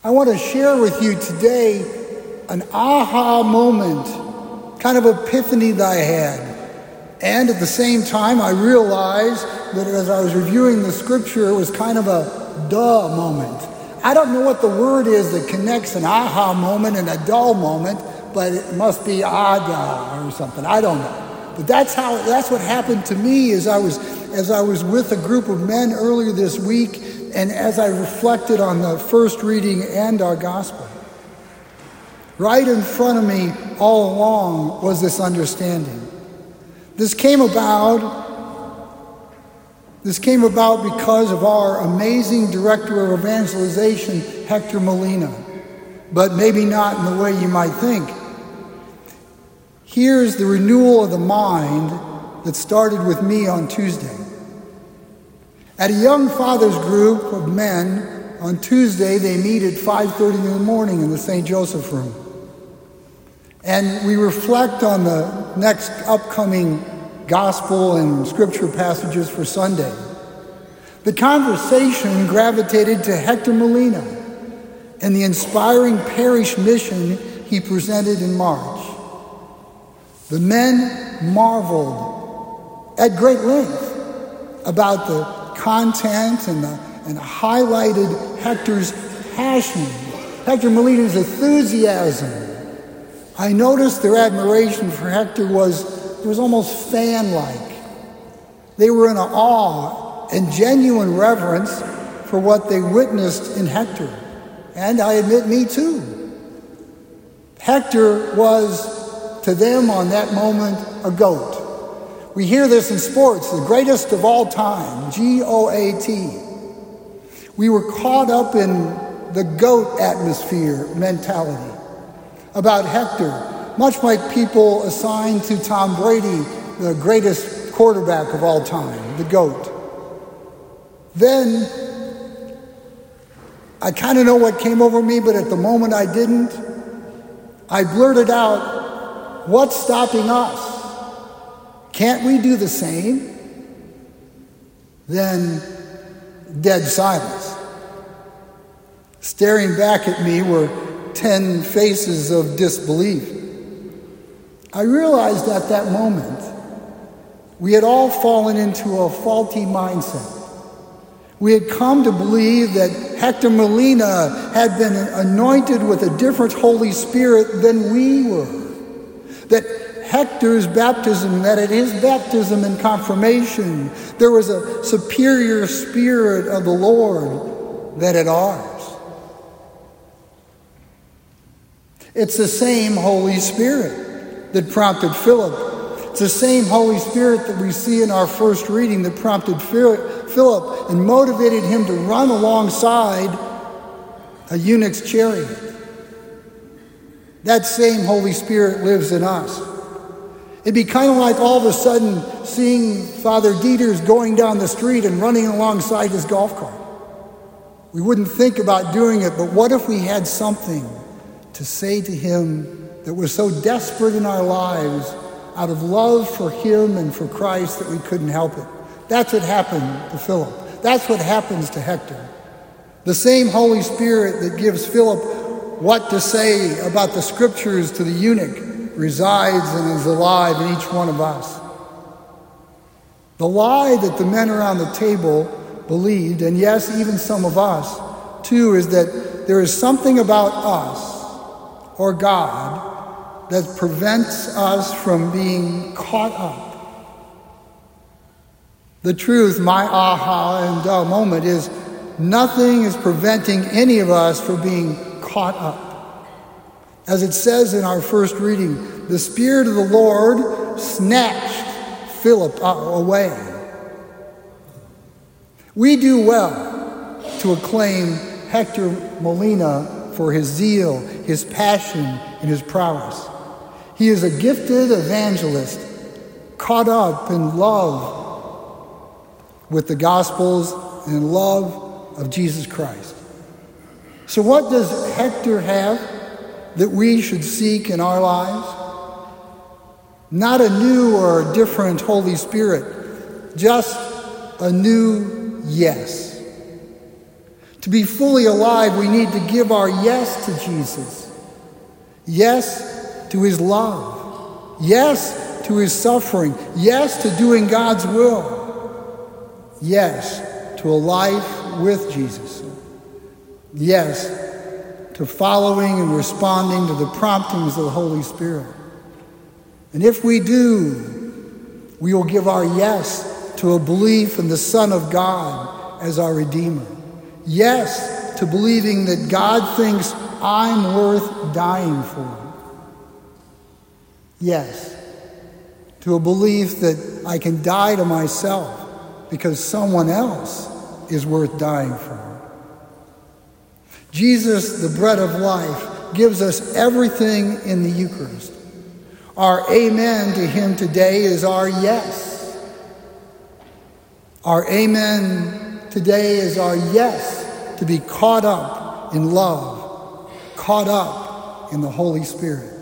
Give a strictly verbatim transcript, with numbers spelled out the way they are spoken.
I want to share with you today an aha moment, kind of epiphany that I had. And at the same time, I realized that as I was reviewing the scripture, it was kind of a duh moment. I don't know what the word is that connects an aha moment and a dull moment, but it must be ada or something. I don't know. But that's how that's what happened to me as I was as I was with a group of men earlier this week, and as I reflected on the first reading and our gospel. Right in front of me all along was this understanding. This came about This came about because of our amazing director of evangelization, Hector Molina, but maybe not in the way you might think. Here's the renewal of the mind that started with me on Tuesday. At a young fathers group of men, on Tuesday they meet at five thirty in the morning in the Saint Joseph room. And we reflect on the next upcoming gospel and scripture passages for Sunday. The conversation gravitated to Hector Molina and the inspiring parish mission he presented in March. The men marveled at great length about the content and, the, and highlighted Hector's passion, Hector Molina's enthusiasm. I noticed their admiration for Hector was, it was almost fan-like. They were in awe and genuine reverence for what they witnessed in Hector. And I admit, me too. Hector was, to them on that moment, a GOAT. We hear this in sports, the greatest of all time, G O A T. We were caught up in the GOAT atmosphere mentality about Hector, much like people assigned to Tom Brady, the greatest quarterback of all time, the GOAT. Then, I kind of know what came over me, but at the moment I didn't. I blurted out, "What's stopping us? Can't we do the same?" Then, dead silence. Staring back at me were ten faces of disbelief. I realized at that moment we had all fallen into a faulty mindset. We had come to believe that Hector Molina had been anointed with a different Holy Spirit than we were. That Hector's baptism, that at his baptism and confirmation, there was a superior spirit of the Lord than at ours. It's the same Holy Spirit that prompted Philip. It's the same Holy Spirit that we see in our first reading that prompted Philip and motivated him to run alongside a eunuch's chariot. That same Holy Spirit lives in us. It'd be kind of like all of a sudden seeing Father Dieters going down the street and running alongside his golf cart. We wouldn't think about doing it, but what if we had something to say to him that was so desperate in our lives out of love for him and for Christ that we couldn't help it? That's what happened to Philip. That's what happens to Hector. The same Holy Spirit that gives Philip what to say about the scriptures to the eunuch resides and is alive in each one of us. The lie that the men around the table believed, and yes, even some of us too, is that there is something about us or God that prevents us from being caught up. The truth, my aha and duh moment, is nothing is preventing any of us from being caught up. As it says in our first reading, the Spirit of the Lord snatched Philip away. We do well to acclaim Hector Molina for his zeal, his passion, and his prowess. He is a gifted evangelist, caught up in love with the Gospels and in love of Jesus Christ. So what does Hector have that we should seek in our lives? Not a new or a different Holy Spirit, just a new yes. To be fully alive, we need to give our yes to Jesus. Yes to his love. Yes to his suffering. Yes to doing God's will. Yes to a life with Jesus. Yes to following and responding to the promptings of the Holy Spirit. And if we do, we will give our yes to a belief in the Son of God as our Redeemer. Yes to believing that God thinks I'm worth dying for. Yes to a belief that I can die to myself because someone else is worth dying for. Jesus, the bread of life, gives us everything in the Eucharist. Our amen to him today is our yes. Our amen today is our yes to be caught up in love, caught up in the Holy Spirit.